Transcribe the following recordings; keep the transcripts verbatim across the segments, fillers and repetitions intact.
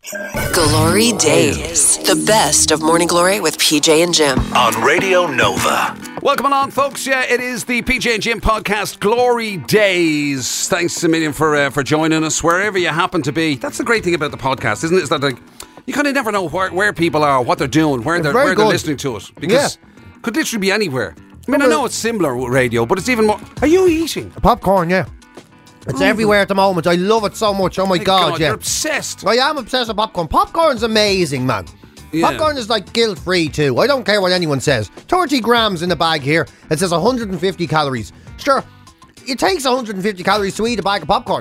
Glory Days. The best of Morning Glory with P J and Jim. On Radio Nova. Welcome along, folks. Yeah, it is the P J and Jim podcast, Glory Days. Thanks a million for uh, for joining us, wherever you happen to be. That's the great thing about the podcast, isn't it? Is that like, you kind of never know where, where people are, what they're doing, where they're where they're listening to it. Because yeah. it could literally be anywhere. I mean, I know it's similar with radio, but it's even more... Are you eating? Popcorn, yeah. It's mm. everywhere at the moment. I love it so much. Oh my, my God, God, yeah. You're obsessed. I am obsessed with popcorn. Popcorn's amazing, man. Yeah. Popcorn is like guilt-free too. I don't care what anyone says. thirty grams in the bag here. It says one hundred fifty calories. Sure, it takes one hundred fifty calories to eat a bag of popcorn.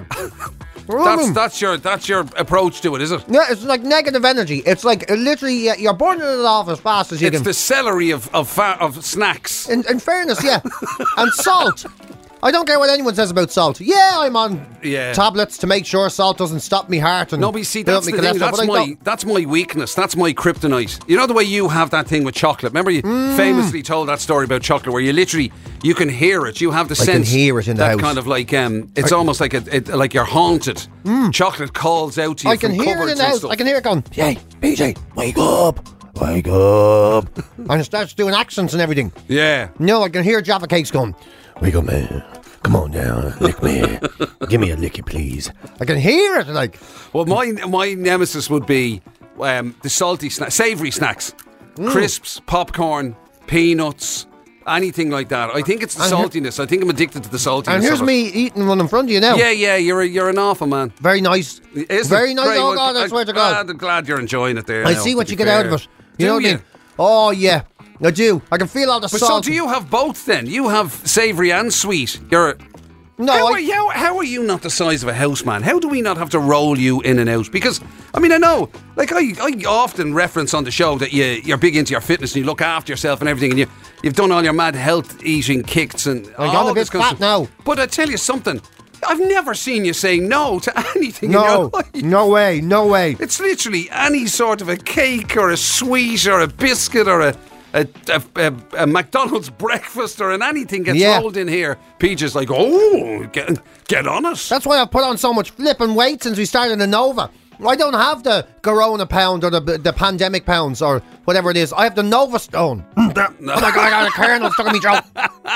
that's that's your that's your approach to it, is it? Yeah, it's like negative energy. It's like uh, literally uh, you're burning it off as fast as you it's can. It's the celery of of, fa- of snacks. In, in fairness, yeah. And salt. I don't care what anyone says about salt. Yeah, I'm on yeah. tablets to make sure salt doesn't stop me heart and no, but you see, that's the thing. That's my that's my weakness. That's my kryptonite. You know the way you have that thing with chocolate. Remember you mm. famously told that story about chocolate, where you literally you can hear it. You have the I sense. I can hear it in the that house. kind of like um, it's I, almost like a, it, like you're haunted. Mm. Chocolate calls out to you. I can from hear it in the house. Stuff. I can hear it going, "Hey, P J, wake up." Wake up. And it starts doing accents and everything. Yeah. No, I can hear Jaffa Cakes going, wake up, man. Come on down, lick me. Give me a licky, please. I can hear it, like. Well, my my nemesis would be um, the salty, sna- savoury snacks. Mm. Crisps, popcorn, peanuts, anything like that. I think it's the and saltiness. I think I'm addicted to the saltiness. And here's me eating one in front of you now. Yeah, yeah, you're a, you're an awful man. Very nice. Isn't Very it? nice. Very oh, well, God, I swear to God. I'm glad you're enjoying it there. I now, see what you get fair. out of it. You do know what you? I mean? Oh, yeah. I do. I can feel all the but salt. So do you have both then? You have savoury and sweet. You're... No, how, I, are you, how are you not the size of a house, man? How do we not have to roll you in and out? Because, I mean, I know, like, I, I often reference on the show that you, you're big into your fitness and you look after yourself and everything, and you, you've done all your mad health eating kicks and I'm all a bit this kind of fat now. But I tell you something, I've never seen you say no to anything no, in your life. No way, no way. It's literally any sort of a cake or a sweet or a biscuit or a... A, a, a, a McDonald's breakfast or an anything gets yeah. rolled in here. Peach like, oh, get, get on it. That's why I've put on so much flipping weight since we started in Nova. I don't have the Corona pound or the the pandemic pounds or whatever it is. I have the Nova Stone. Oh my God, I got a kernel stuck in my throat.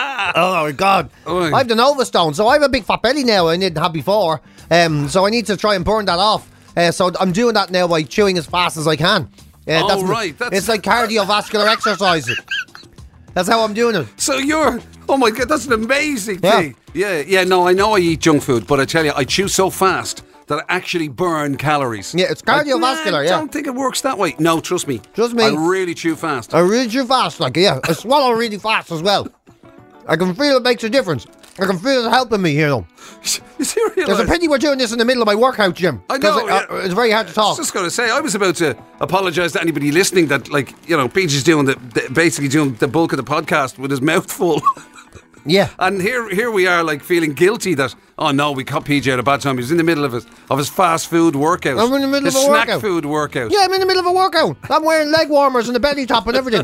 Oh my God. I have the Nova Stone. So I have a big fat belly now I didn't have before. Um, so I need to try and burn that off. Uh, so I'm doing that now by chewing as fast as I can. Yeah, oh, that's right. That's it's like cardiovascular exercise. That's how I'm doing it. So you're, oh my God, that's an amazing yeah. thing. Yeah, yeah, no, I know I eat junk food, but I tell you, I chew so fast that I actually burn calories. Yeah, it's cardiovascular, I, yeah. I don't think it works that way. No, trust me. Trust me. I really chew fast. I really chew fast, like, yeah. I swallow really fast as well. I can feel it makes a difference. I can feel it helping me here, though. There's a pity we're doing this in the middle of my workout, Jim. I know. It, uh, yeah. It's very hard to talk. I was just going to say, I was about to apologise to anybody listening that, like, you know, Peach is doing the, the basically doing the bulk of the podcast with his mouth full. Yeah. And here here we are, like, feeling guilty that, oh no, we caught P J at a bad time. He was in the middle of his, of his fast food workout. I'm in the middle his of a snack workout. food workout. Yeah, I'm in the middle of a workout. I'm wearing leg warmers and a belly top and everything.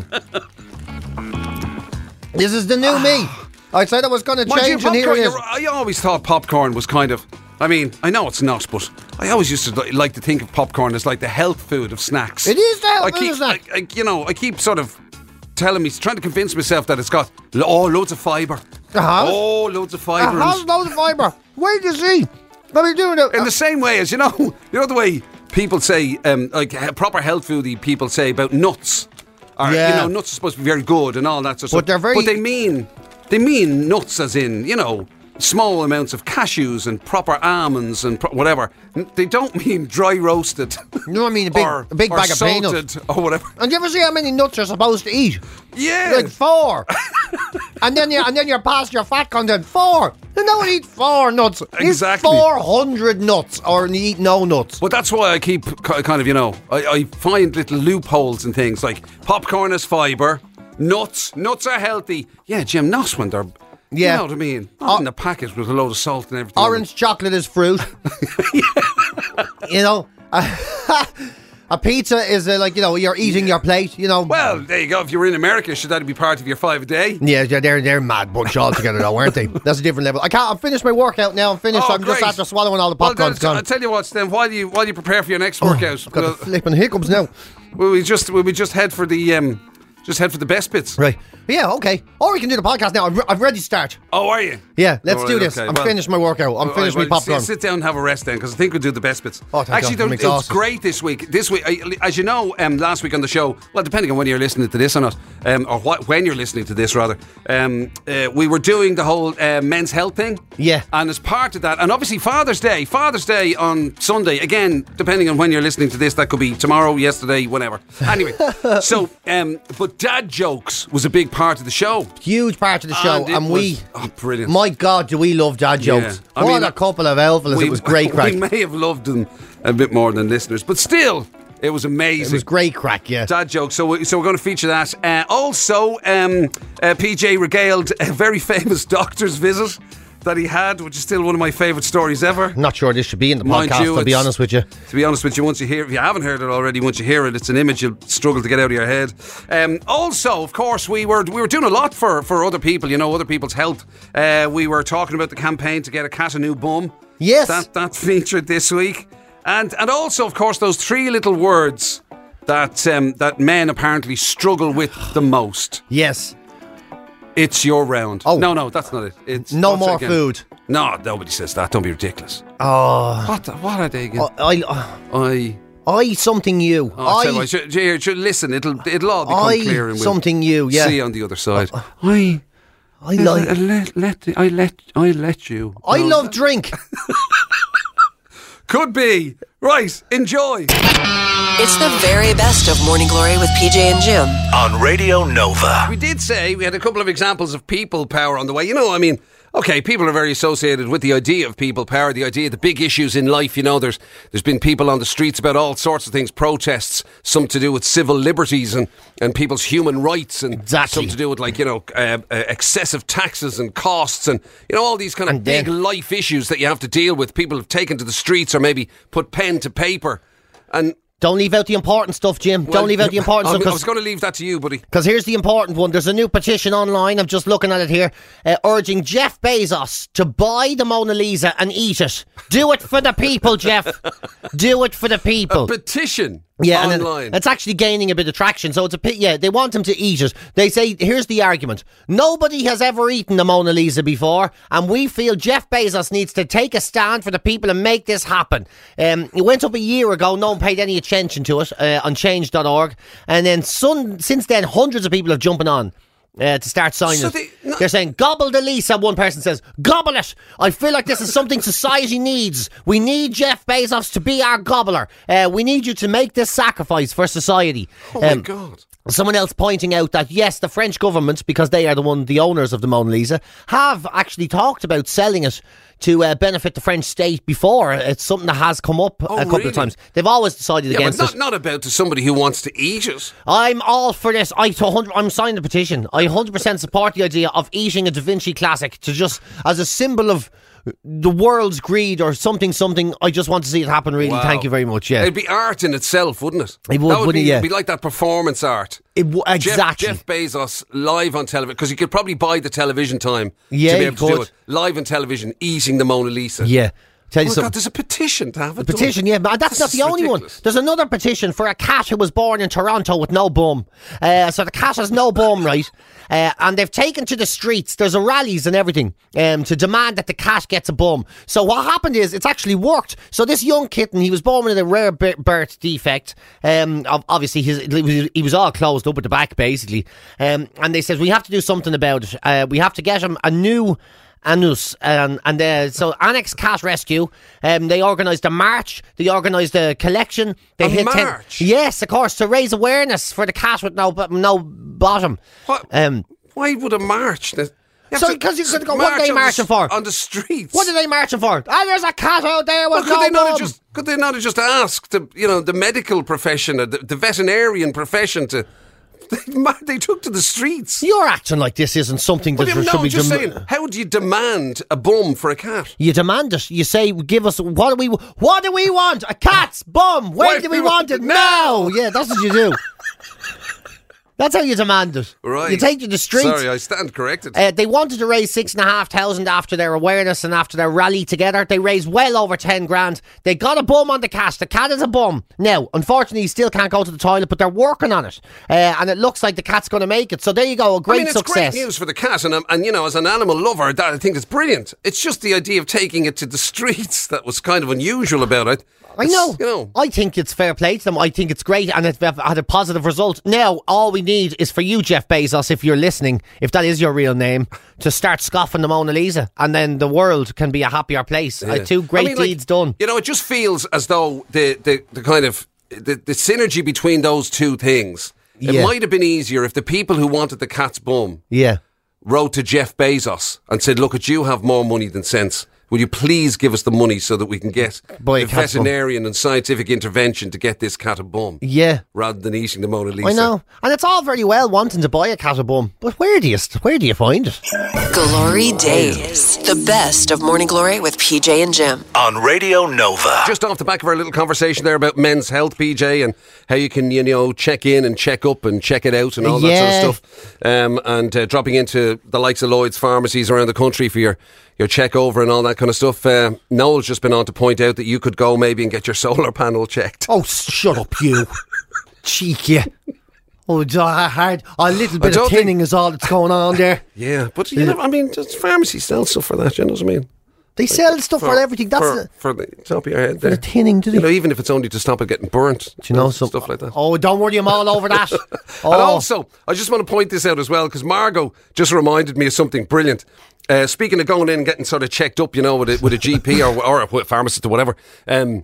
This is the new me. I said I was going to change, you, and here it is. I always thought popcorn was kind of... I mean, I know it's not, but I always used to like to think of popcorn as like the health food of snacks. It is the health I food keep, of snacks. I, I, you know, I keep sort of telling me, trying to convince myself that it's got oh, loads of fibre. Uh-huh. Oh, loads of fibre. It has loads of fibre. Wait to see. What are you doing it? In the same way as, you know, you know the way people say, um, like proper health foodie people say about nuts. Or, yeah. you know, nuts are supposed to be very good and all that sort of stuff. But they're very... But they mean... They mean nuts as in, you know, small amounts of cashews and proper almonds and pro- whatever. They don't mean dry roasted. You know what I mean? A big, or, a big or bag of salted peanuts. or whatever. And you ever see how many nuts you're supposed to eat? Yeah. Like four. and then you and then you're past your fat content. Four. You don't eat four nuts. Exactly. Eat four hundred nuts or you eat no nuts. But that's why I keep kind of, you know, I, I find little loopholes and things like popcorn is fibre. Nuts. Nuts are healthy. Yeah, Jim, not when they're... Yeah. You know what I mean? Not uh, in the packet with a load of salt and everything. Orange chocolate is fruit. You know? A pizza is uh, like, you know, you're eating your plate, you know. Well, there you go. If you were in America, should that be part of your five a day? Yeah, yeah, they're they're mad bunch altogether, though, aren't they? That's a different level. I can't. I'm finished my workout now. I'm finished. Oh, I'm just great. after swallowing all the Well, popcorn's then, gone. I'll tell you what, then, while you while you prepare for your next workout, I've got the we'll, flipping hiccups now. will we just will we just head for the um, just head for the best bits? Right. Yeah, okay. Or we can do the podcast now. I'm, re- I'm ready to start. Oh, are you? Yeah, let's All do right, this. okay, I'm well- finished my workout. I'm All finished right, my well, popcorn. Sit, sit down and have a rest then, because I think we'll do the best bits. Oh, thank Actually, God, I'm there- it was exhausted. great this week. This week, I- as you know, um, last week on the show, well, depending on when you're listening to this or not, um, or what, when you're listening to this rather, um, uh, we were doing the whole uh, men's health thing. Yeah. And as part of that, and obviously Father's Day, Father's Day on Sunday, again, depending on when you're listening to this, that could be tomorrow, yesterday, whenever. Anyway, so, um, but dad jokes was a big part of the show. Huge part of the show, And it and, we. was- oh, brilliant. My God, do we love dad jokes? Yeah. I What mean, a couple of alphas! It was great crack. We may have loved them a bit more than listeners, but still, it was amazing. It was great crack, yeah. Dad jokes. So, we, so we're going to feature that. Uh, also, um, uh, P J regaled a very famous doctor's visit that he had, which is still one of my favourite stories ever. Not sure this should be in the Mind podcast, you, I'll be it's- honest with you. To be honest with you, once you hear, if you haven't heard it already, once you hear it, it's an image you'll struggle to get out of your head. Um, also, of course, we were we were doing a lot for, for other people, you know, other people's health. Uh, we were talking about the campaign to get a cat a new bum. Yes. that that featured this week, and and also, of course, those three little words that um, that men apparently struggle with the most. Yes. It's your round. Oh. no, no, that's not it. It's No what's it more again? food. No, nobody says that. Don't be ridiculous. Oh. What? The, what are they again? I, I, I. I something you. Oh, I'll tell you I, what, should, should, should, listen, it'll it'll all become I clear, and we'll something you, yeah. see on the other side. I, I like. I let, let I let I let you. I No, love drink. Could be right. Enjoy. It's the very best of Morning Glory with P J and Jim. On Radio Nova. We did say we had a couple of examples of people power on the way. You know, I mean, okay, people are very associated with the idea of people power, the idea of the big issues in life. You know, there's there's been people on the streets about all sorts of things, protests, some to do with civil liberties and, and people's human rights, and Exactly. some to do with, like, you know, uh, uh, excessive taxes and costs, and, you know, all these kind of And then- big life issues that you have to deal with. People have taken to the streets or maybe put pen to paper. And Don't leave out the important stuff, Jim. well, Don't leave out the important I, stuff. I 'cause- was going to leave that to you, buddy. Because here's the important one. There's a new petition online. I'm just looking at it here, uh, urging Jeff Bezos to buy the Mona Lisa and eat it. Do it for the people, Jeff. Do it for the people. Petition. Yeah, and online. then it's actually gaining a bit of traction. So it's a pit. Yeah, they want him to eat it. They say, here's the argument: nobody has ever eaten the Mona Lisa before, and we feel Jeff Bezos needs to take a stand for the people and make this happen. Um, it went up a year ago. No one paid any attention to it uh, on change dot org, and then sun, since then, hundreds of people are jumping on. Uh, to start signing So it. they- no- They're saying, gobble the Lisa, one person says. Gobble it! I feel like this is something society needs. We need Jeff Bezos to be our gobbler. Uh, we need you to make this sacrifice for society. Oh my Um, God. Someone else pointing out that, yes, the French government, because they are the one, the owners of the Mona Lisa, have actually talked about selling it to uh, benefit the French state before. It's something that has come up Oh, a couple really? of times. They've always decided Yeah, but against not, it. not about to somebody who wants to eat it. I'm all for this. I to one hundred I'm signing the petition. I one hundred percent support the idea of eating a Da Vinci classic to just as a symbol of the world's greed or something something. I just want to see it happen, really. Wow. Thank you very much. Yeah. It'd be art in itself, wouldn't it? It would, that would wouldn't be, it? Yeah. It'd be like that performance art. It w- exactly. Jeff, Jeff Bezos live on television, because you could probably buy the television time Yeah, to be you able to do could. it. Live on television, eating the Mona Lisa. Yeah. Tell you Oh my something. God, there's a petition to have it The petition, yeah, but that's, not That's the only ridiculous. one. There's another petition for a cat who was born in Toronto with no bum. Uh, so the cat has no bum, right? Uh, and they've taken to the streets. There's a rallies and everything um, to demand that the cat gets a bum. So what happened is it's actually worked. So this young kitten, he was born with a rare bi- birth defect. Um, ob- obviously, his, he was- he was all closed up at the back, basically. Um, and they said, we have to do something about it. Uh, we have to get him a new Anus and and uh, so Annex Cat Rescue. Um, they organised a march. They organised a collection. They A hit march? yes, of course, to raise awareness for the cat with no bo- no bottom. What? Um, Why would a march? You have So, to 'cause you're gonna go, what are they march on the marching s- for? On the streets. what are they marching for? Ah, there's a cat out there Well, with could no they not have bum. just could they not have just asked the you know the medical profession or the, the veterinarian profession to They, they took to the streets. You're acting like this isn't something that Well, should no, be just dem- saying, how do you demand a bum for a cat? You demand it. You say, "Give us what do we what do we want? A cat's bum. When Why do we do we want want it it now?" Yeah, that's what you do. That's how you demand it. Right. You take to the streets. Sorry, I stand corrected. Uh, they wanted to raise six and a half thousand after their awareness and after their rally together. They raised well over ten grand. They got a bum on the cat. The cat is a bum. Now, unfortunately, he still can't go to the toilet, but they're working on it. Uh, and it looks like the cat's going to make it. So there you go, a great I mean, it's success. great news for the cat, and, um, and you know, as an animal lover, that I think it's brilliant. It's just the idea of taking it to the streets that was kind of unusual about it. I It's, know. You know. I think it's fair play to them. I think it's great and it's had a positive result. Now, all we need is for you, Jeff Bezos, if you're listening, if that is your real name, to start scoffing the Mona Lisa, and then the world can be a happier place. Uh, two great I mean, like, deeds done. You know, it just feels as though the, the, the kind of the, the synergy between those two things. It Yeah. might have been easier if the people who wanted the cat's bum Yeah. wrote to Jeff Bezos and said, "Look, at you have more money than sense. Will you please give us the money so that we can get Buy a the cat's bum." veterinarian and scientific intervention to get this cat a bum, Yeah. rather than eating the Mona Lisa?" I know. And it's all very well wanting to buy a cat a bum, but where do you where do you find it? Glory Days. The best of Morning Glory with P J and Jim. On Radio Nova. Just off the back of our little conversation there about men's health, P J, and how you can, you know, check in and check up and check it out and all that Yeah. sort of stuff. Um, and uh, dropping into the likes of Lloyd's pharmacies around the country for your, your check over and all that kind of stuff. Uh, Noel's just been on to point out that you could go maybe and get your solar panel checked. Oh, shut up, you. Cheeky. Oh, it's all hard. A little bit don't of think- tinning is all that's going on there. Yeah, but, you know, I mean, just pharmacies sell stuff for that, you know what I mean? They sell stuff for, everything. That's for, the, for the top of your head there. the tinning, do they? You know, even if it's only to stop it getting burnt. Do you know some, stuff like that. Oh, don't worry, I'm all over that. Oh. And also, I just want to point this out as well, because Margot just reminded me of something brilliant. Uh, speaking of going in and getting sort of checked up, you know, with a, with a G P or, or a pharmacist or whatever, um,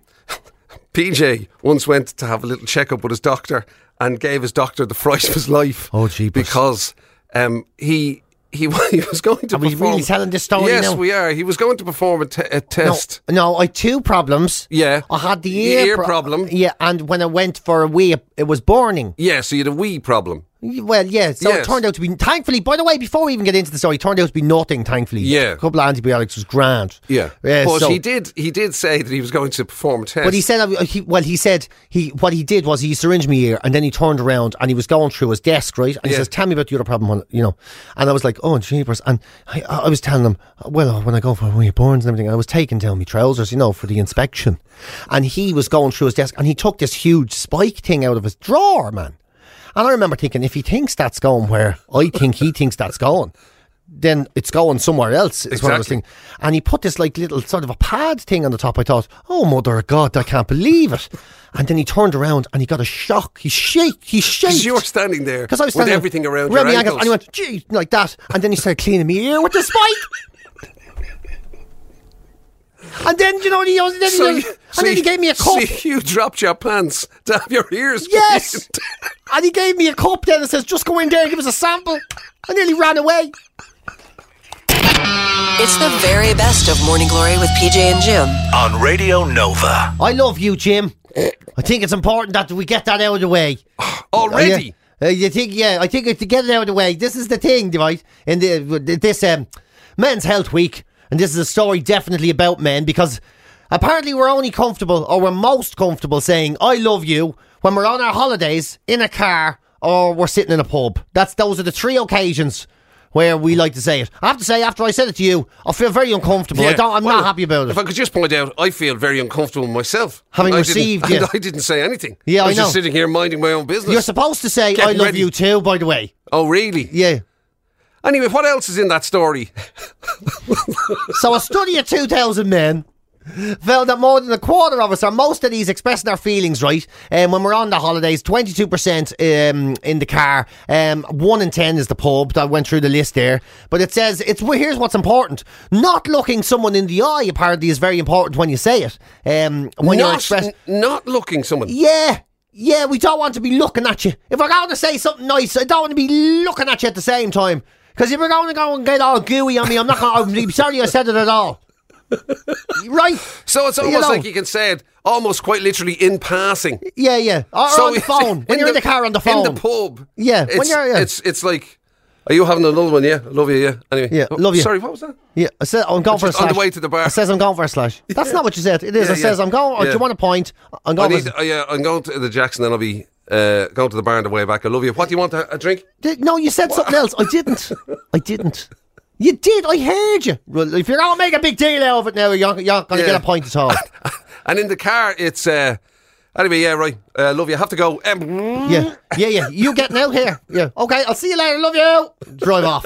P J once went to have a little checkup with his doctor and gave his doctor the fright of his life. Oh, jeepers. Because um, he... He, he was going to Are we perform... really telling this story Yes, now? we are. He was going to perform a, te- a test. No, no, I had two problems. Yeah. I had the The ear, ear pro- problem. Yeah, and when I went for a wee, it was burning. Yeah, so you had a wee problem. Well, yeah, so Yes. it turned out to be, thankfully, by the way, before we even get into the story, it turned out to be nothing, thankfully. Yeah. A couple of antibiotics was grand. Yeah. Yeah, but so- he did he did say that he was going to perform a test. But he said, uh, he, well, he said, he what he did was he syringed me ear, and then he turned around and he was going through his desk, right? And he Yeah. says, "Tell me about the other problem," when- you know. And I was like, "Oh, jeepers!" And I, I was telling him, well, when I go for my burns and everything, I was taking down my trousers, you know, for the inspection. And he was going through his desk, and he took this huge spike thing out of his drawer, man. And I remember thinking, if he thinks that's going where I think he thinks that's going, then it's going somewhere else, is what I was Exactly. thinking. And he put this like little sort of a pad thing on the top. I thought, oh, mother of God, I can't believe it. And then he turned around and he got a shock. He shake, he shaked. Because you were standing there Because I was with standing everything around around your my ankles. And he went, gee, like that. And then he started cleaning me ear with the spike. And then, you know, he, then, So he, you- and so then he you- gave me a so cup. you dropped your pants to have your ears Yes. cleaned. And he gave me a cup then and says, just go in there and give us a sample. I nearly ran away. It's the very best of Morning Glory with P J and Jim. On Radio Nova. I love you, Jim. I think it's important that we get that out of the way. Already? Uh, you think, yeah, I think to get it out of the way. This is the thing, right? In the this um, Men's Health Week, and this is a story definitely about men, because apparently we're only comfortable, or we're most comfortable saying "I love you" when we're on our holidays in a car or we're sitting in a pub. That's those are the three occasions where we like to say it. I have to say, after I said it to you, I feel very uncomfortable. I Yeah. don't, I'm Well, not happy about it. If I could just point out, I feel very uncomfortable myself. Having I received, didn't, yeah. I didn't say anything. Yeah, I I was just know. sitting here minding my own business. You're supposed to say Getting "I love ready. you" too, by the way. Oh, really? Yeah. Anyway, what else is in that story? So a study of two thousand men found that more than a quarter of us, or most of these, expressing their feelings, right? And um, when we're on the holidays, twenty-two percent um, in the car, um, one in ten is the pub. I went through the list there. But it says, it's well, here's what's important. Not looking someone in the eye, apparently, is very important when you say it. Um, when you're not, expressing... n- not looking someone. Yeah. Yeah, we don't want to be looking at you. If we're going to say something nice, I don't want to be looking at you at the same time. Because if we're going to go and get all gooey on me, I'm not going to... I'm sorry I said it at all. Right. So it's almost You know. like you can say it almost quite literally in passing. Yeah, yeah. Or, So or on the phone. When you're in the car on the phone. In the pub. Yeah, It's, when you're- yeah. it's, it's like, are you having another one? Yeah. I love you, yeah. Anyway. Yeah, Oh, love you. Sorry, what was that? Yeah, I said I'm going for a Just on slash. the way to the bar. It says I'm going for a slash. That's not what you said. It is. Yeah, it says yeah. I'm going. Or do Yeah. you want a point? I'm I going. need, for, uh, yeah, I'm going to the Jackson and I'll be uh, going to the bar on the way back. I love you. What do you want, a, a drink? Did- no, you said something else. I didn't. I didn't. You did. I heard you. Well, if you're going to make a big deal out of it now, you're, you're not going to Yeah. get a point at all. And in the car, it's... Uh, anyway, yeah, right. Uh, love you. I have to go. Um, Yeah, yeah, yeah. You getting out here? Yeah. Okay, I'll see you later. Love you. Drive off.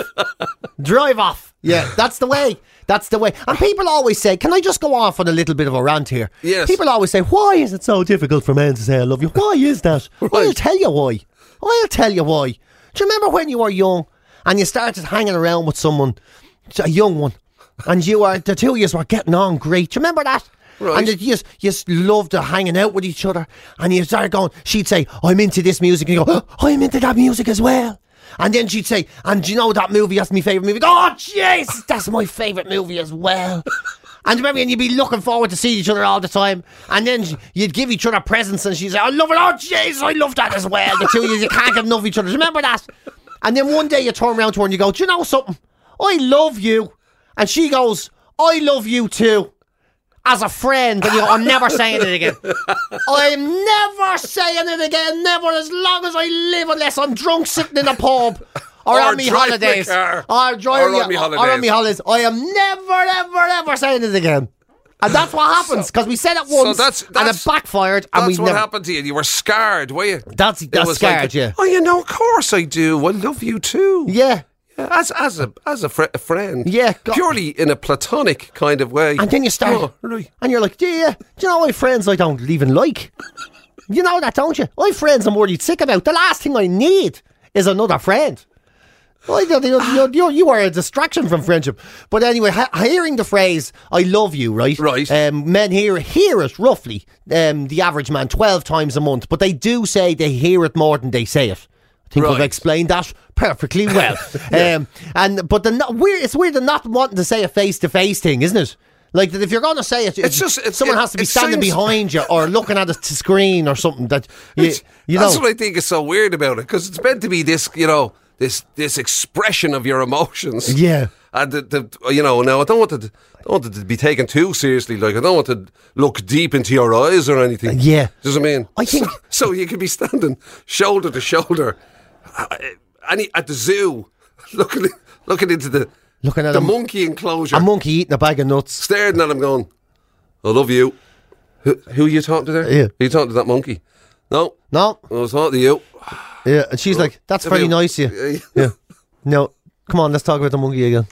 Drive off. Yeah, that's the way. That's the way. And people always say, can I just go off on a little bit of a rant here? Yes. People always say, why is it so difficult for men to say I love you? Why is that? I'll Right. tell you why. I'll tell you why. Do you remember when you were young and you started hanging around with someone, a young one, and you were, the two of you were getting on great? Do you remember that? Right. And you just, you just loved hanging out with each other. And you started going, she'd say, I'm into this music. And you go, oh, I'm into that music as well. And then she'd say, and do you know that movie? That's my favourite movie. Oh, jeez, that's my favourite movie as well. And remember, and you'd be looking forward to seeing each other all the time. And then you'd give each other presents and she'd say, I love it. Oh, jeez, I love that as well. The two of you, you can't get enough of each other. Do you remember that? And then one day you turn around to her and you go, do you know something? I love you. And she goes, I love you too. As a friend, and you go, I'm never saying it again. I'm never saying it again, never as long as I live, unless I'm drunk sitting in a pub or, Or on me driving the holidays. car. Or, driving, Or on me or holidays. on me holidays. I am never, ever, ever saying it again. And that's what happens, because we said it So once that's- and that's- it backfired and That's we what never... happened to you. You were scarred, were you? That's, It that's was scared, like, yeah. Oh, you know, of course I do. I love you too. Yeah. Yeah, As as a as a, fr- a friend. Yeah, go- Purely in a platonic kind of way. And then you start, Oh, right. and you're like, yeah, do you know my friends I don't even like? You know that, don't you? I have friends I'm worried sick about. The last thing I need is another friend. Well, you, you, you, you are a distraction from friendship. But anyway, ha- hearing the phrase "I love you," right? Right. Um, men hear hear it roughly. Um, the average man twelve times a month, but they do say they hear it more than they say it. I think Right. we've explained that perfectly well. um, and but the not, weird, it's weird the not wanting to say a face to face thing, isn't it? Like that if you're going to say it, It's just- it- someone it- has to be it standing seems- behind you or looking at a t- screen or something that you, It's- you that's know. what I think is so weird about it, because it's meant to be this, you know, this this expression of your emotions. Yeah. And the, the you know, now I don't want it, I don't want it to be taken too seriously. Like I don't want to look deep into your eyes or anything. Yeah. Do you know what I mean? I think- so, so you could be standing shoulder to shoulder, uh, any at the zoo, looking looking into the Looking at the a- monkey enclosure, A monkey eating a bag of nuts. staring at him, going, "I love you." Who, who are you talking to there? Yeah. Are you talking to that monkey? No, No. I was talking to you. Yeah. And she's like, that's Have very you- nice of you. Yeah. No. Come on, let's talk about the monkey again.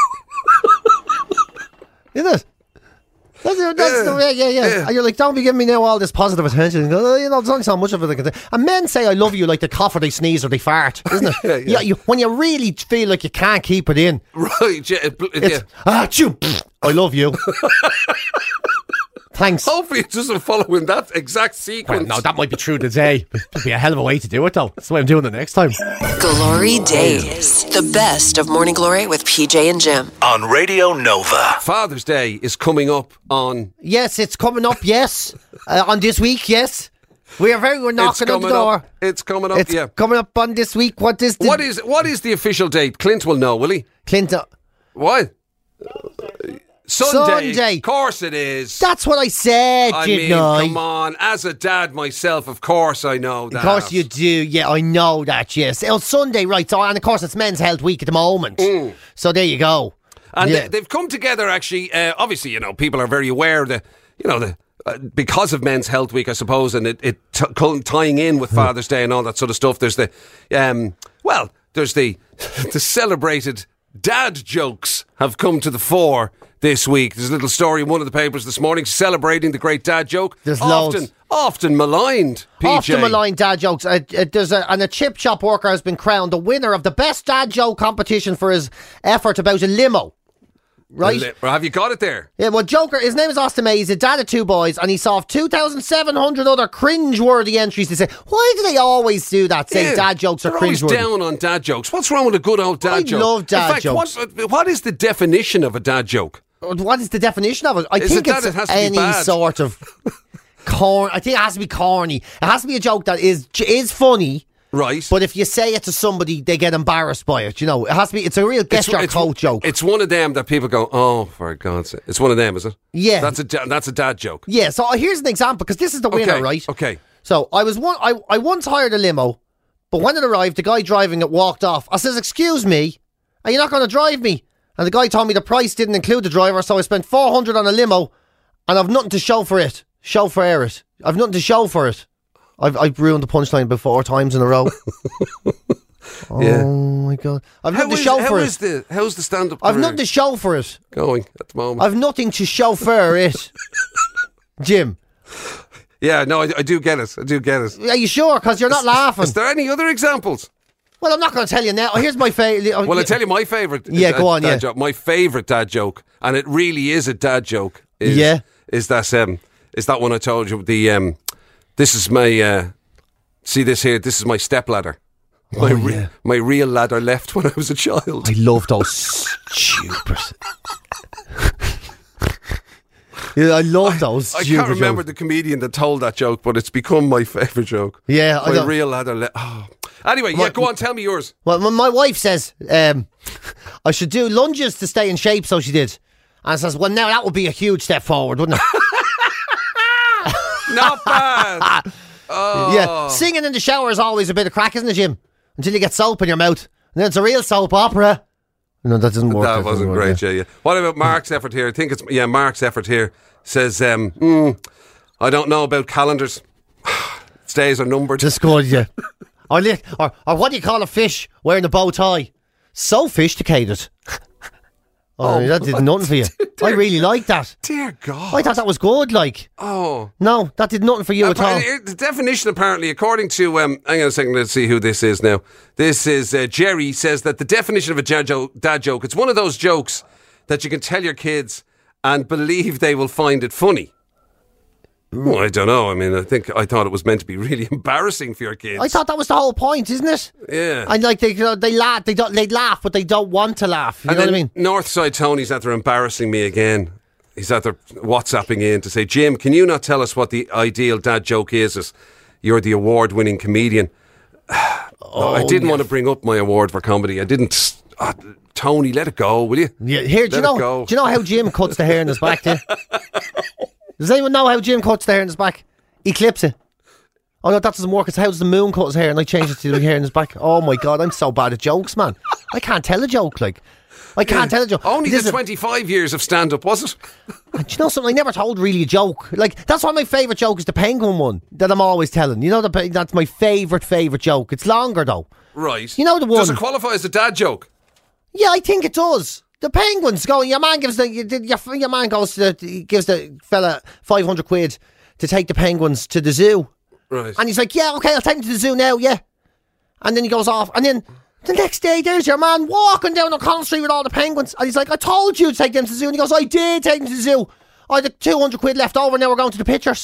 Isn't it? That's, that's Yeah. the way, yeah, yeah, Yeah. And you're like, don't be giving me now all this positive attention. And go, oh, you know, there's only so much of it I can say. And men say I love you like they cough or they sneeze or they fart, isn't it? Yeah, yeah. you, when you really feel like you can't keep it in, Right, yeah, it- it's, yeah. ah, chew, I love you. Thanks. Hopefully it doesn't follow in that exact Well, sequence. no, that might be true today. It'd be a hell of a way to do it, though. That's the way I'm doing it next time. Glory Days. The best of Morning Glory with P J and Jim. On Radio Nova. Father's Day is coming up on... Yes, it's coming up, yes. Uh, on this week, yes. We are very, we're It's knocking on the coming door. up. It's coming up, It's yeah. coming up on this week. What is the... What is what is the official date? Clint will know, will he? Clinton... What? Sunday. Sunday. Of course it is. That's what I said, I didn't mean, I? come on. As a dad myself, of course I know that. Of course you do. Yeah, I know that, yes. Oh, Sunday, right. So, and of course it's Men's Health Week at the moment. So there you go. And Yeah. they, they've come together, actually. Uh, obviously, you know, people are very aware that, you know, the, uh, because of Men's Health Week, I suppose, and it, it t- co- tying in with Father's Day and all that sort of stuff. There's the, um, well, there's the the celebrated dad jokes have come to the fore this week. There's a little story in one of the papers this morning celebrating the great dad joke. There's often, loads. often maligned. P J. Often maligned dad jokes. Uh, uh, there's a, and a chip shop worker has been crowned the winner of the best dad joke competition for his effort about a limo. Right? Well, have you got it there? Yeah, well, Joker, his name is Austin May. He's a dad of two boys, and he solved two thousand seven hundred other cringe-worthy entries to say, why do they always do that, say Yeah, dad jokes are they're always cringe-worthy? down on dad jokes. What's wrong with a good old dad I joke? love dad In fact, jokes. What, what is the definition of a dad joke? What is the definition of it? I Is think it that it's it has to be any bad? sort of corn. I think it has to be corny. It has to be a joke that is is funny. Right. But if you say it to somebody, they get embarrassed by it. You know, it has to be. It's a real get your coat joke. It's one of them that people go, oh, for God's sake. It's one of them, is it? Yeah. That's a da- that's a dad joke. Yeah. So here's an example because this is the winner, Okay, right? okay. So I was one. I I once hired a limo, but when it arrived, the guy driving it walked off. I says, "Excuse me, are you not going to drive me?" And the guy told me the price didn't include the driver, so I spent four hundred on a limo, and I've nothing to show for it. Chauffeur it. I've nothing to show for it. I've I've ruined the punchline about four times in a row. Oh Yeah. my God! I've How nothing to is, show how for is it. the how's the stand up I've nothing to show for it. going at the moment? I've nothing to chauffeur it. Jim, yeah, no, I, I do get it. I do get it. are you sure? Because you're not laughing. Is there any other examples? Well, I'm not going to tell you now. Here's my favorite. Well, I tell you my favourite. Yeah, dad, go on, dad yeah. Joke. My favourite dad joke, and it really is a dad joke. Is, Yeah. Is that um? Is that one I told you? The um, this is my uh, see this here. This is my step ladder. My Oh, re- yeah. my real ladder left when I was a child. I love those stupid. Yeah, I love those. I stupid can't remember jokes. the comedian that told that joke, but it's become my favourite joke. Yeah, I my don't- real ladder. Le- oh. Anyway, My- yeah, go on. Tell me yours. Well, my- my wife says um, I should do lunges to stay in shape, so she did. And says, well, now that would be a huge step forward, wouldn't it? Not bad. Oh. Yeah, singing in the shower is always a bit of crack, isn't it, Jim? Until you get soap in your mouth. And then it's a real soap opera. No, that doesn't work. That doesn't wasn't work, great, yeah. yeah. yeah. What about Mark's effort here? I think it's, yeah, Mark's effort here says, um, mm, I don't know about calendars. Days are numbered. Just good, yeah. or, li- or, or what do you call a fish wearing a bow tie? Sophisticated. Oh, Oh, that did nothing for you. I really like that. Dear God. I thought that was good, like. Oh. No, that did nothing for you at all. Appa- The definition, apparently, according to, um, hang on a second, let's see who this is now. This is uh, Jerry says that the definition of a dad joke, dad joke, it's one of those jokes that you can tell your kids and believe they will find it funny. Oh, I don't know. I mean, I think I thought it was meant to be really embarrassing for your kids. I thought that was the whole point, isn't it? Yeah. And like they, you know, they laugh, they don't, they laugh, but they don't want to laugh. You And know what I then mean? Northside Tony's out there embarrassing me again. He's out there WhatsApping in to say, Jim, can you not tell us what the ideal dad joke is? As you're the award-winning comedian. Oh, I didn't yeah. want to bring up my award for comedy. I didn't. Uh, Tony, let it go, will you? Yeah. Here, do you Let it know? go. Do you know how Jim cuts the hair in his back? Too? Does anyone know how Jim cuts the hair in his back? He clips it. Oh no, that doesn't work. It's how does the moon cut his hair, and I changed it to the hair in his back. Oh my God, I'm so bad at jokes, man. I can't tell a joke. Like, I can't tell a joke. Only This the is- twenty-five years of stand-up, was it? Do you know something? I never told really a joke. Like, that's why my favourite joke is the penguin one that I'm always telling. You know, the, pe- that's my favourite, favourite joke. It's longer though. Right. You know the one- Does it qualify as a dad joke? Yeah, I think it does. The penguins going. Your man gives the your, your man goes to the, he gives the fella five hundred quid to take the penguins to the zoo, Right. and he's like, "Yeah, okay, I'll take them to the zoo now." Yeah, and then he goes off, and then the next day there's your man walking down O'Connell Street with all the penguins, and he's like, "I told you to take them to the zoo," and he goes, "I did take them to the zoo. I had two hundred quid left over. Now we're going to the pictures."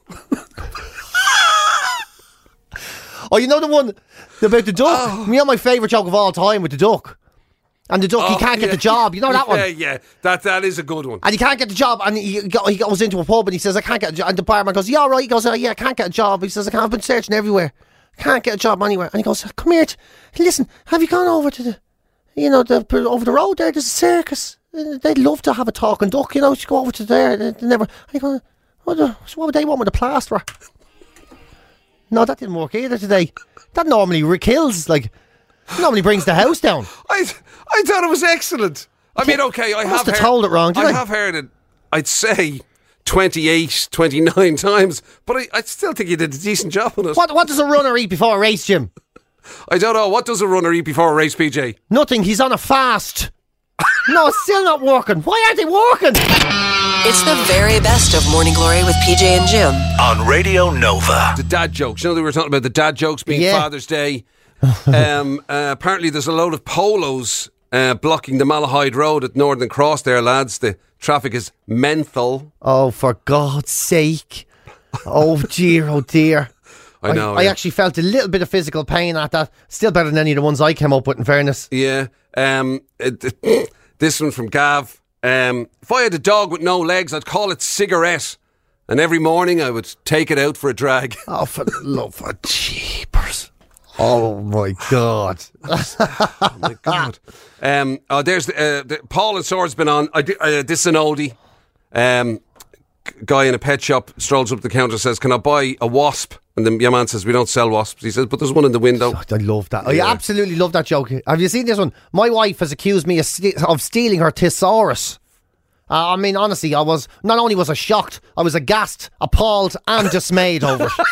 Oh, you know the one about the duck? Oh. You know my favourite joke of all time with the duck. And the duck, he Oh, can't get yeah. the job. You know that one? Yeah, yeah. That, that is a good one. And he can't get the job, and he, go- he goes into a pub and he says, I can't get a job. And the barman goes, yeah, all right. He goes, oh, yeah, I can't get a job. He says, I can't, I've been searching everywhere. Can't get a job anywhere. And he goes, come here. T- listen, have you gone over to the, you know, the over the road there? There's a circus. Uh, They'd love to have a talking duck, you know. You go over to there. They, they never. And he goes, what, the, what would they want with a plasterer? No, that didn't work either today. That normally re- kills, like, normally brings the house down. I I thought it was excellent. I mean, okay, I I have must have heard, told it wrong, did I I? have heard it, I'd say twenty-eight, twenty-nine times, but I, I still think you did a decent job on it. What, what does a runner eat before a race, Jim? I don't know. What does a runner eat before a race, P J? Nothing. He's on a fast. No, it's still not working. Why aren't they working? It's the very best of Morning Glory with P J and Jim. On Radio Nova. The dad jokes. You know, they were talking about the dad jokes being Yeah. Father's Day. um, uh, apparently, there's a load of polos uh, blocking the Malahide Road at Northern Cross there, lads. The traffic is menthol. Oh, for God's sake. Oh, dear, oh, dear. I know. I yeah. actually felt a little bit of physical pain at that. Still better than any of the ones I came up with, in fairness. Yeah. Um, it, this one from Gav. Um, if I had a dog with no legs, I'd call it Cigarette. And every morning I would take it out for a drag. Oh, for the love of jeepers. Oh, my God. Oh, my God. Um, oh, there's uh, the, Paul and Sword's been on. I, uh, this is an oldie. Um, guy in a pet shop strolls up to the counter and says, can I buy a wasp? And the young man says, we don't sell wasps. He says, but there's one in the window. I love that. Yeah. I absolutely love that joke. Have you seen this one? My wife has accused me of, st- of stealing her thesaurus. Uh, I mean, honestly, I was, not only was I shocked, I was aghast, appalled and dismayed over it.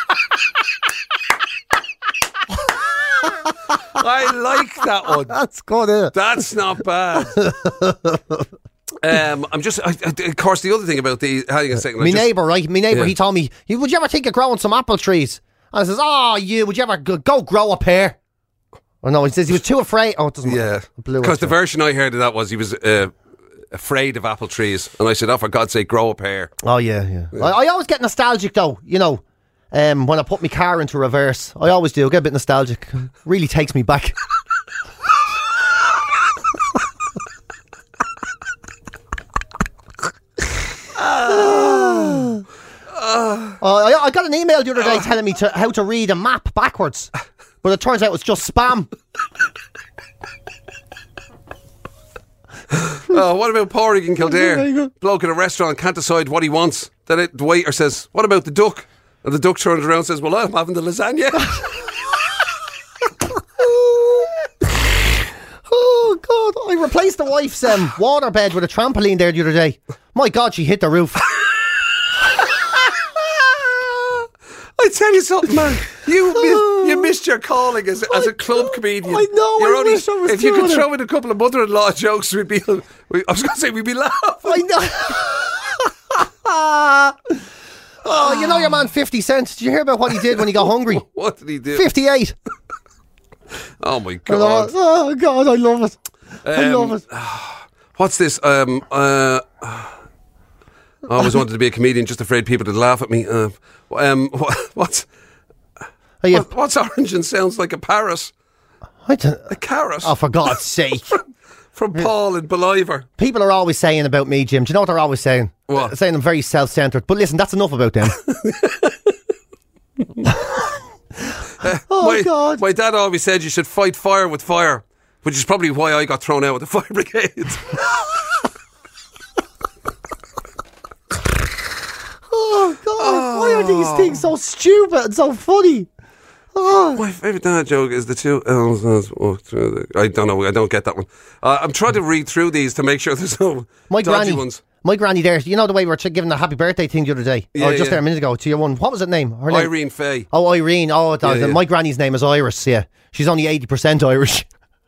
I like that one. That's good, isn't it? That's not bad. um, I'm just, I, I, of course, the other thing about the, how you going to say it? My neighbour, right? My neighbour, Yeah. he told me, would you ever think of growing some apple trees? And I says, oh, you, would you ever go, go grow a pear? Oh, no, he says he was too afraid. Oh, it doesn't Yeah. matter. Blew Because it, the so. version I heard of that was he was uh, afraid of apple trees. And I said, oh, for God's sake, grow a pear. Oh, yeah, yeah. I, I always get nostalgic, though, you know, um, when I put my car into reverse. I always do. I get a bit nostalgic. Really takes me back. Uh, I, I got an email the other day telling me to, how to read a map backwards, but it turns out it's just spam. Oh, what about Porrig in Kildare? Bloke at a restaurant can't decide what he wants. Then it, the waiter says, what about the duck? And the duck turns around and says, well, I'm having the lasagna. Oh, God. I replaced the wife's um, waterbed with a trampoline there the other day. My God, she hit the roof. I tell you something, man. You miss, you missed your calling as, as a club comedian. I know, You're I only, wish I was if you could doing throw in a couple of mother-in-law jokes, we'd be. We, I was going to say we'd be laughing. I know. Oh, you know your man fifty Cent. Did you hear about what he did when he got hungry? What did he do? fifty-eight. Oh my I God! love it. Oh, God, I love it. I Um, love it. What's this? Um, uh, I always wanted to be a comedian, just afraid people would laugh at me. Uh, um, what, what's Are you, what, what's orange and sounds like a parrot? I don't, A carrot? oh, for God's sake. From Paul in Believer. People are always saying about me, Jim. Do you know what they're always saying? What? Uh, saying I'm very self-centred. But listen, that's enough about them. Oh, my, God. My dad always said you should fight fire with fire, which is probably why I got thrown out with the fire brigade. Oh, God. Why are these things so stupid and so funny? Oh. My favourite dad joke is the two elves walk through the... I don't know, I don't get that one. Uh, I'm trying to read through these to make sure there's no My dodgy granny, ones. my granny there, you know the way we were ch- giving the happy birthday thing the other day? Yeah, or just yeah. there a minute ago to your one. What was her name? Her name? Irene Fay. Oh, Irene. Oh, that, Yeah, yeah. my granny's name is Iris, yeah. She's only eighty percent Irish.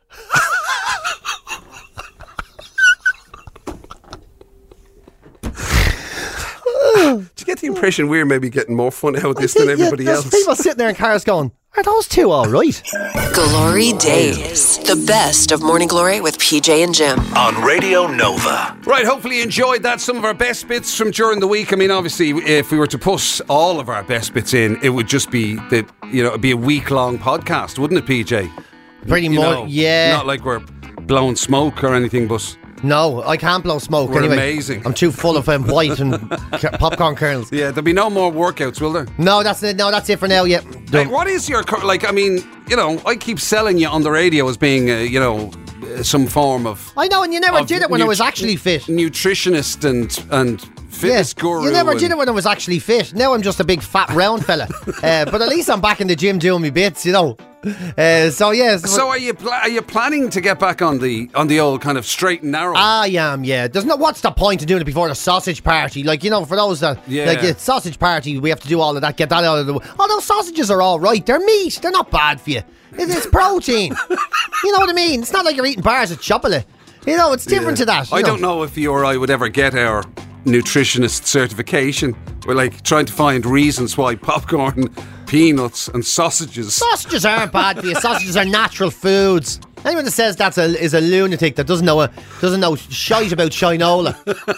Do you get the impression we're maybe getting more fun out of this than Yeah, everybody there's else? people sitting there in cars going, are those two all right? Glory Days. The best of Morning Glory with P J and Jim. On Radio Nova. Right, hopefully you enjoyed that. Some of our best bits from during the week. I mean, obviously, if we were to put all of our best bits in, it would just be the, you know, it'd be a week-long podcast, wouldn't it, P J? Pretty You much, know, yeah. Not like we're blowing smoke or anything, but No, I can't blow smoke We're anyway. amazing. I'm too full of um, white and ca- popcorn kernels. yeah, there'll be no more workouts, will there? No, that's it. No, that's it for now. Yeah. Hey, what is your cur- like? I mean, you know, I keep selling you on the radio as being, uh, you know, uh, some form of I know, and you never of did it when I nut- was actually fit. nutritionist and and fitness Yeah, guru. you never and- did it when I was actually fit. Now I'm just a big fat round fella. uh, but at least I'm back in the gym doing my bits, you know. Uh, so yeah. So are you pl- are you planning to get back on the on the old kind of straight and narrow? I am, yeah. There's no. What's the point of doing it before the sausage party? Like, you know, for those that Yeah. like yeah, sausage party, we have to do all of that. Get that out of the way. Oh, those sausages are all right. They're meat. They're not bad for you. It, it's protein. You know what I mean? It's not like you're eating bars of chocolate. You know, it's different to that. you I know. don't know if you or I would ever get our nutritionist certification. We're like trying to find reasons why popcorn, peanuts, and sausages. Sausages aren't bad for you. Sausages are natural foods. Anyone that says that's a is a lunatic that doesn't know a, doesn't know shite about shinola.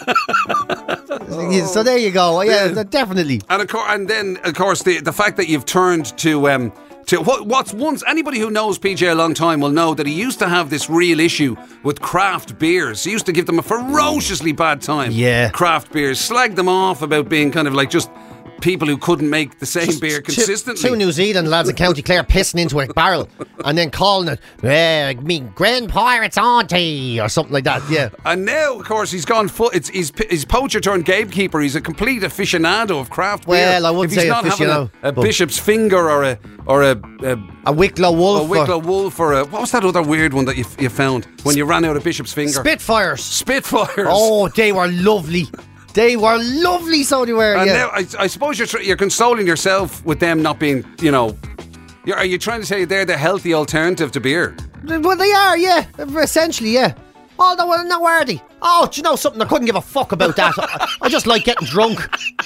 So there you go. Yeah, definitely. And of course, and then of course the the fact that you've turned to um To what, what's once anybody who knows P J a long time will know that he used to have this real issue with craft beers. He used to give them a ferociously bad time. Yeah. Craft beers, slag them off about being kind of like just people who couldn't make the same beer consistently. Two, two New Zealand lads in County Clare pissing into a barrel and then calling it, eh, me Grand Pirates Auntie or something like that. Yeah. And now, of course, he's gone full. It's he's, he's poacher turned gamekeeper. He's a complete aficionado of craft beer. Well, I wouldn't if he's say not having aficionado, a, a but- Bishop's Finger or a or a a, A Wicklow a Wolf. Wicklow Wolf or a what was that other weird one that you you found when you ran out of Bishop's Finger? Spitfires. Spitfires. Oh, they were lovely. They were lovely, so they were. And Yeah. now I, I suppose you're tr- you're consoling yourself with them not being, you know. You're, are you trying to say they're the healthy alternative to beer? Well, they are, yeah. Essentially, yeah. Although, well, no, are they? Oh, do you know something? I couldn't give a fuck about that. I, I just like getting drunk.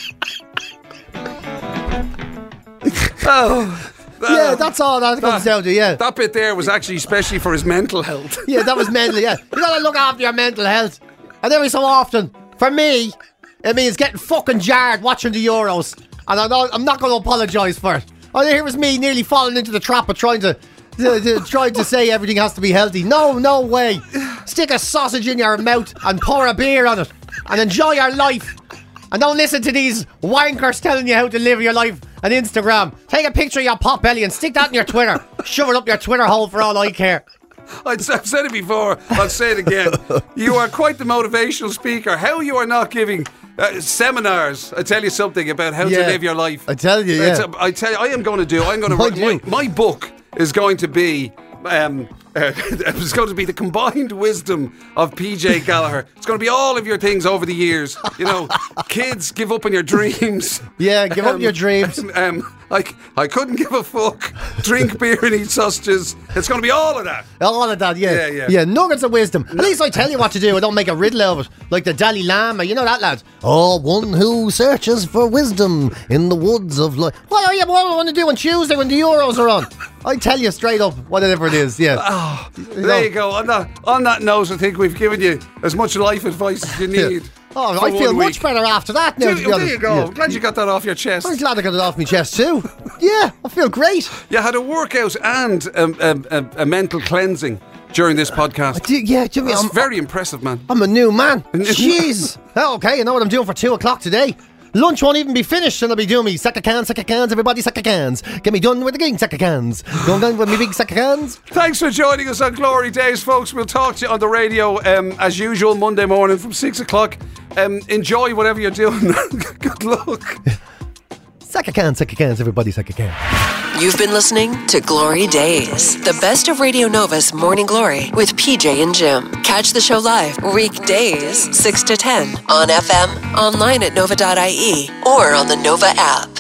Oh. Yeah, that's all that comes down to, yeah. That bit there was actually especially for his mental health. Yeah, that was mental, yeah. You gotta look after your mental health. And every so often, for me, it means getting fucking jarred watching the Euros. And I'm not, I'm not going to apologise for it. Oh, here was me nearly falling into the trap of trying to, to, to trying to say everything has to be healthy. No, no way. Stick a sausage in your mouth and pour a beer on it and enjoy your life. And don't listen to these wankers telling you how to live your life on Instagram. Take a picture of your pot belly and stick that in your Twitter. Shove it up your Twitter hole for all I care. I'd, I've said it before, I'll say it again. You are quite the motivational speaker. How you are not giving uh, seminars, I tell you something about how Yeah. to live your life. I tell you, yeah. It's a, I tell you, I am going to do, I'm going to Mind write, you. my, my book is going to be, um, uh, it's going to be the combined wisdom of P J Gallagher. It's going to be all of your things over the years. You know, kids, give up on your dreams. Yeah, give up your dreams. Um, I, I couldn't give a fuck. Drink beer and eat sausages. It's going to be all of that. All of that, yeah. Yeah, yeah. Yeah, nuggets of wisdom. At least I tell you what to do. I don't make a riddle of it. Like the Dalai Lama. You know that, lad? Oh, one who searches for wisdom in the woods of life. What are you what do I want to do on Tuesday when the Euros are on? I tell you straight up, whatever it is, yeah. Oh, there you go. On that, on that note, I think we've given you as much life advice as you need. Oh, for I feel one much week. better after that now, There, to be there honest. you go. Yeah. I'm glad you got that off your chest. I'm glad I got it off my chest too. Yeah, I feel great. You had a workout and um, um, um, a mental cleansing during this podcast. Do- yeah, Jimmy, That's I'm, very impressive, man. I'm a new man. Jeez. Oh, okay, I know what I'm doing for two o'clock today. Lunch won't even be finished and I'll be doing me sack of cans, sack of cans, everybody sack of cans. Get me done with the king sack of cans. Going down with me big sack of cans. Thanks for joining us on Glory Days, folks. We'll talk to you on the radio um, as usual Monday morning from six o'clock. Um, enjoy whatever you're doing. Good luck. Sack of cans, sack of cans, everybody sack of cans. You've been listening to Glory Days, the best of Radio Nova's Morning Glory with P J and Jim. Catch the show live weekdays six to ten on F M, online at nova dot I E, or on the Nova app.